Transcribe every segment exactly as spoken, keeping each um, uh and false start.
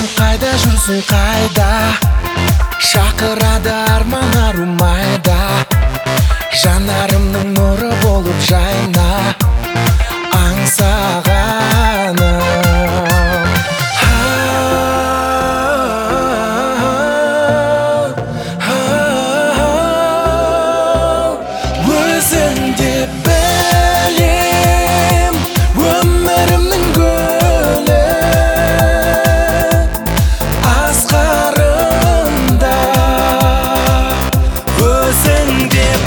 қайда жүрсің қайда, шақырады арман арумайда, жанарымның нұры болып жайна аңсағаным. Өзің деп білем өмірімнің гүлі, асқарымда. Өзің деп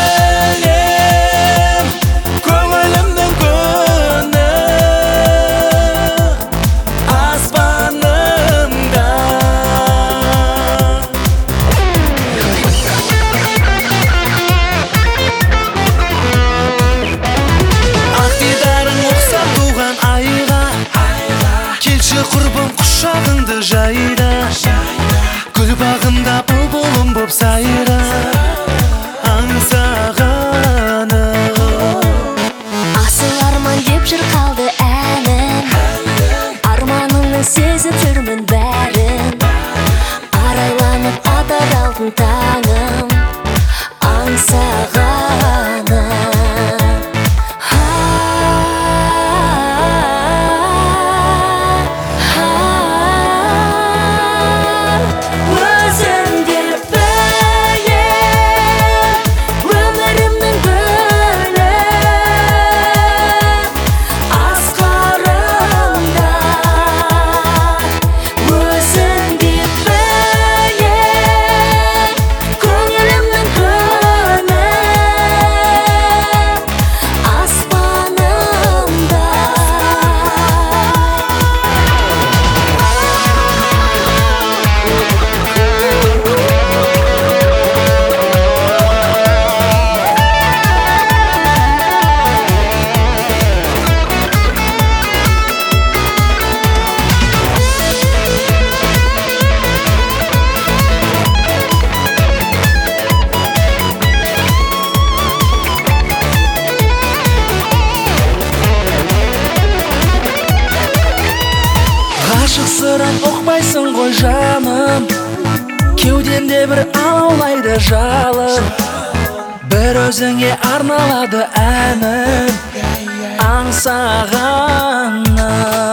білем көңілімнің күні, аспанымда. Ақ дидарың ұқсап туған айға, келші құрбым құшағыңды жайда, гүл бағымда бұлбұлым боп сайра аңсағаным. Асыл арман деп жүр қалды әнім, арманымның сезіп жүрмін бәрін, арайланып атар алтын таңым аңсағаным. Өзің деп білем өмірімнің гүлі, асқарымда. Өзің деп білем көңілімнің күні, аспанымда. Ғашық сырын ұқпайсың ғой жаным, кеудемде бір алаулайды жалын, бір өзіңе арналады әнім аңсағаным.